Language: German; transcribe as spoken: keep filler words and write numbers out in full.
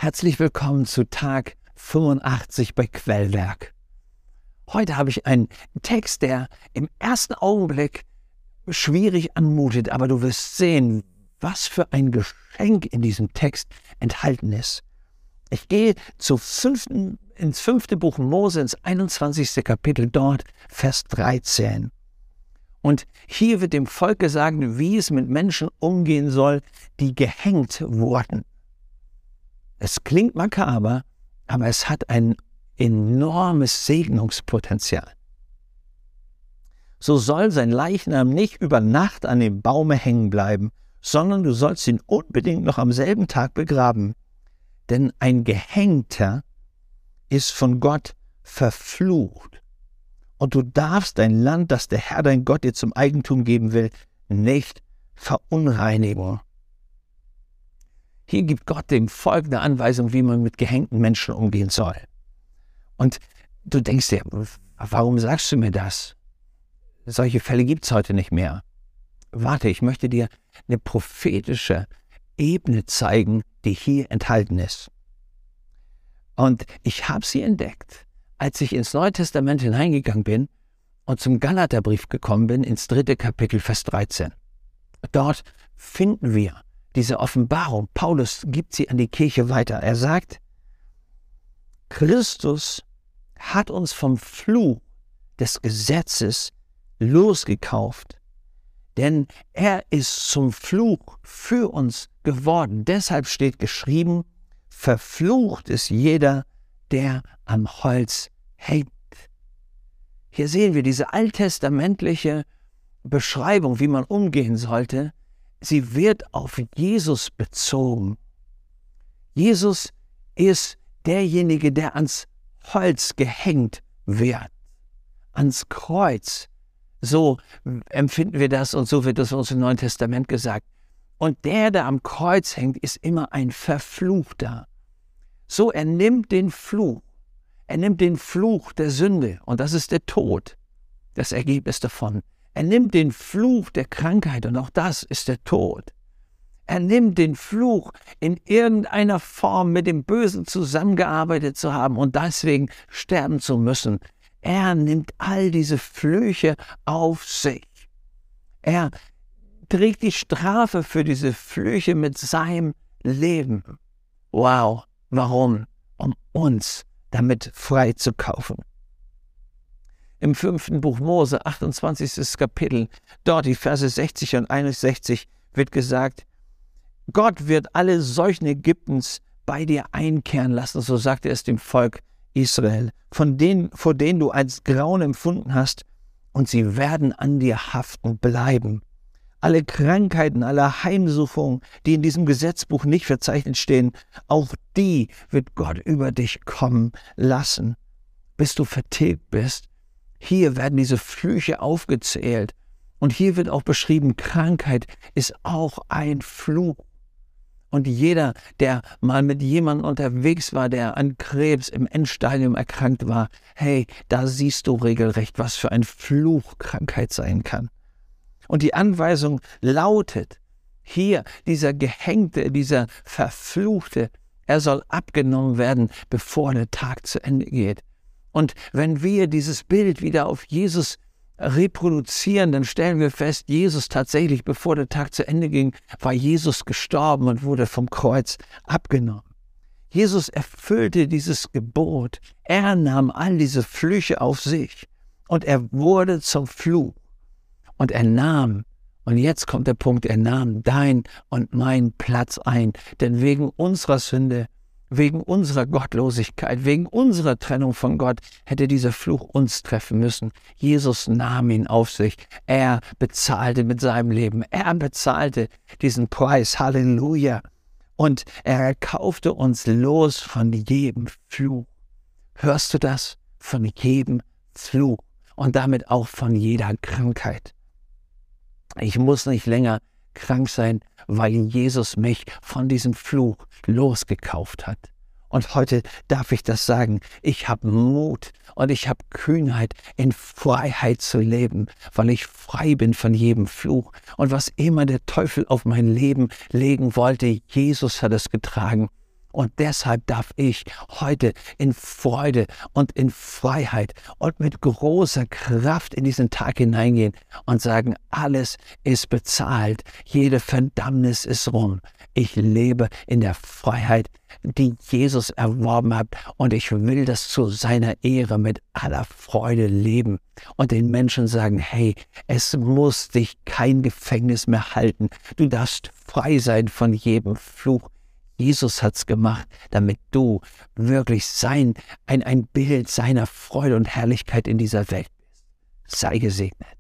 Herzlich willkommen zu Tag fünfundachtzig bei Quellwerk. Heute habe ich einen Text, der im ersten Augenblick schwierig anmutet, aber du wirst sehen, was für ein Geschenk in diesem Text enthalten ist. Ich gehe zu fünften, ins fünfte Buch Mose, ins einundzwanzigste Kapitel, dort Vers dreizehn. Und hier wird dem Volk gesagt, wie es mit Menschen umgehen soll, die gehängt wurden. Es klingt makaber, aber es hat ein enormes Segnungspotenzial. So soll sein Leichnam nicht über Nacht an dem Baume hängen bleiben, sondern du sollst ihn unbedingt noch am selben Tag begraben. Denn ein Gehängter ist von Gott verflucht. Und du darfst dein Land, das der Herr dein Gott dir zum Eigentum geben will, nicht verunreinigen. Hier gibt Gott dem Volk eine Anweisung, wie man mit gehängten Menschen umgehen soll. Und du denkst dir, warum sagst du mir das? Solche Fälle gibt es heute nicht mehr. Warte, ich möchte dir eine prophetische Ebene zeigen, die hier enthalten ist. Und ich habe sie entdeckt, als ich ins Neue Testament hineingegangen bin und zum Galaterbrief gekommen bin, ins dritte Kapitel, Vers dreizehn. Dort finden wir diese Offenbarung. Paulus gibt sie an die Kirche weiter. Er sagt, Christus hat uns vom Fluch des Gesetzes losgekauft, denn er ist zum Fluch für uns geworden. Deshalb steht geschrieben, verflucht ist jeder, der am Holz hängt. Hier sehen wir diese alttestamentliche Beschreibung, wie man umgehen sollte. Sie wird auf Jesus bezogen. Jesus ist derjenige, der ans Holz gehängt wird, ans Kreuz. So empfinden wir das und so wird es uns im Neuen Testament gesagt. Und der, der am Kreuz hängt, ist immer ein Verfluchter. So, er nimmt den Fluch. Er nimmt den Fluch der Sünde und das ist der Tod, das Ergebnis davon. Er nimmt den Fluch der Krankheit und auch das ist der Tod. Er nimmt den Fluch, in irgendeiner Form mit dem Bösen zusammengearbeitet zu haben und deswegen sterben zu müssen. Er nimmt all diese Flüche auf sich. Er trägt die Strafe für diese Flüche mit seinem Leben. Wow, warum? Um uns damit frei zu kaufen. Im fünften Buch Mose, achtundzwanzigstes Kapitel, dort die Verse sechzig und einundsechzig, wird gesagt, Gott wird alle Seuchen Ägyptens bei dir einkehren lassen, so sagte es dem Volk Israel, von denen, vor denen du als Grauen empfunden hast, und sie werden an dir haften bleiben. Alle Krankheiten, alle Heimsuchungen, die in diesem Gesetzbuch nicht verzeichnet stehen, auch die wird Gott über dich kommen lassen, bis du vertilgt bist. Hier werden diese Flüche aufgezählt. Und hier wird auch beschrieben, Krankheit ist auch ein Fluch. Und jeder, der mal mit jemandem unterwegs war, der an Krebs im Endstadium erkrankt war, hey, da siehst du regelrecht, was für ein Fluch Krankheit sein kann. Und die Anweisung lautet, hier dieser Gehängte, dieser Verfluchte, er soll abgenommen werden, bevor der Tag zu Ende geht. Und wenn wir dieses Bild wieder auf Jesus reproduzieren, dann stellen wir fest, Jesus tatsächlich, bevor der Tag zu Ende ging, war Jesus gestorben und wurde vom Kreuz abgenommen. Jesus erfüllte dieses Gebot. Er nahm all diese Flüche auf sich und er wurde zum Fluch. Und er nahm, und jetzt kommt der Punkt, er nahm dein und mein Platz ein. Denn wegen unserer Sünde, wegen unserer Gottlosigkeit, wegen unserer Trennung von Gott hätte dieser Fluch uns treffen müssen. Jesus nahm ihn auf sich. Er bezahlte mit seinem Leben. Er bezahlte diesen Preis. Halleluja. Und er kaufte uns los von jedem Fluch. Hörst du das? Von jedem Fluch. Und damit auch von jeder Krankheit. Ich muss nicht länger krank sein, weil Jesus mich von diesem Fluch losgekauft hat. Und heute darf ich das sagen, ich habe Mut und ich habe Kühnheit, in Freiheit zu leben, weil ich frei bin von jedem Fluch. Und was immer der Teufel auf mein Leben legen wollte, Jesus hat es getragen. Und deshalb darf ich heute in Freude und in Freiheit und mit großer Kraft in diesen Tag hineingehen und sagen, alles ist bezahlt, jede Verdammnis ist rum. Ich lebe in der Freiheit, die Jesus erworben hat, und ich will das zu seiner Ehre mit aller Freude leben und den Menschen sagen, hey, es muss dich kein Gefängnis mehr halten. Du darfst frei sein von jedem Fluch. Jesus hat's gemacht, damit du wirklich sein, ein, ein Bild seiner Freude und Herrlichkeit in dieser Welt bist. Sei gesegnet.